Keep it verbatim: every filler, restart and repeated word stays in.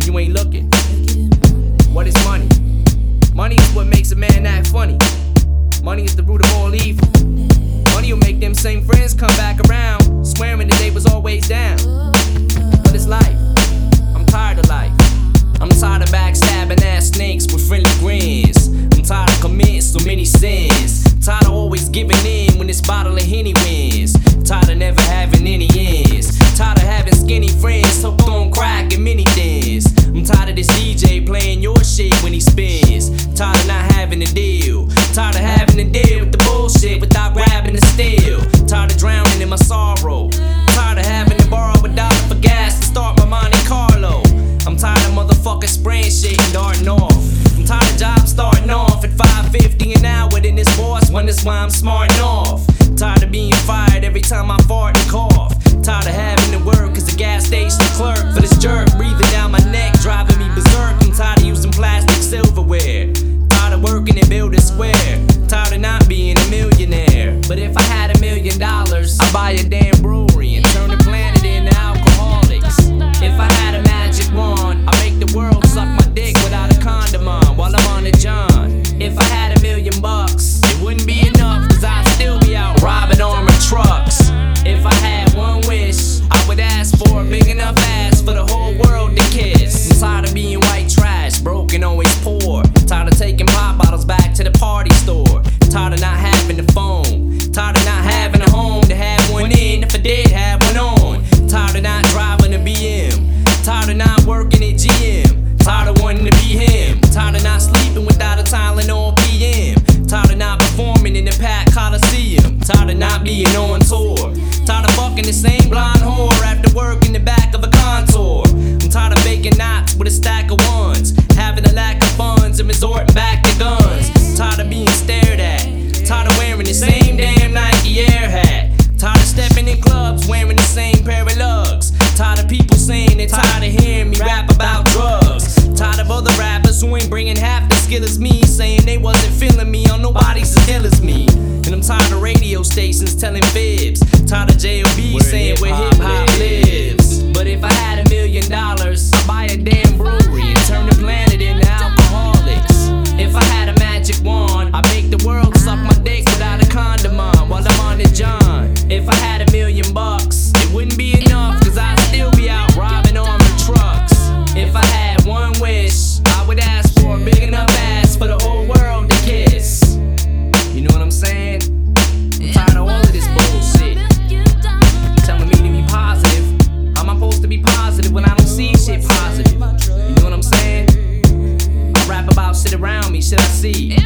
you ain't looking. What is money? Money is what makes a man act funny. Money is the root of all evil. Money will make them same friends come back around, swearing that they was always down. But it's life. I'm tired of life. I'm tired of backstabbing ass snakes with friendly grins. I'm tired of committing so many sins. Tired of always giving in when this bottle of Henny wins. Tired of never having any ends. Tired of having skinny friends hooked on crack and many things. I'm tired of this D J playing your shit when he spins. Tired of not having a deal. Tired of having to deal with the bullshit without grabbing the steel. Tired of drowning in my sorrow. Tired of having to borrow a dollar for gas to start my Monte Carlo. I'm tired of motherfuckers spraying shit and darting off. I'm tired of jobs starting off at five fifty an hour, then this boss wonders why I'm smarting off. Tired of being fired every time I fart and cough. Tired of having to work as a gas station clerk for this jerk breathing down my neck, driving me berserk. I'm tired of using plastic silverware. Tired of working and building square. Tired of not being a millionaire. But if I had a million dollars, I'd buy a damn brewery and turn the planet into alcoholics. If I had a magic wand, I'd make the world suck my dick without a condom on while I'm on the John. If I had a million bucks, it wouldn't be enough, cause I'd still be out robbing armored trucks. If I had one wish, I would ask for a big enough ass for the whole world to kiss. I'm tired of being white trash, broke and always poor. Tired of taking pop bottles back to the party store. Tired of not having a phone. Tired of not having a home to have one in if I did have one on. Tired of not driving a B M. Tired of not working at G M. Tired of wanting to be him. Tired of not sleeping without a Tylenol P M. Tired of not performing in the Pack Coliseum. Tired of not being on tour. Tired of fucking the same blonde whore after work in the back of a Contour. I'm tired of baking knots with a stack of ones, having a lack of funds and resorting back to guns. Tired of being stared at. Tired of wearing the same damn Nike Air hat. Tired of stepping in clubs wearing the same pair of lugs. Tired of people saying they're tired of hearing me rap about drugs. Tired of other rappers who ain't bringing half the skill as me, saying they wasn't feeling me on nobody's as ill as me. And I'm tired of radio stations telling fibs. Tired of J O B saying where hip hop lives. But if I had a million dollars, I'd buy a damn brewery and turn the planet into alcoholics. If I had a magic wand, I'd make the world suck my dick without a condom on while I'm on the John. If I had a million bucks, it wouldn't be enough, cause I'd still be out robbing armored trucks. If I had one wish, I would ask for a big enough ass for the whole world to kiss. You know what I'm saying? I'm tired of all of this bullshit. Telling me to be positive. How am I supposed to be positive when I don't see shit positive? You know what I'm saying? I rap about shit around me, shit I see.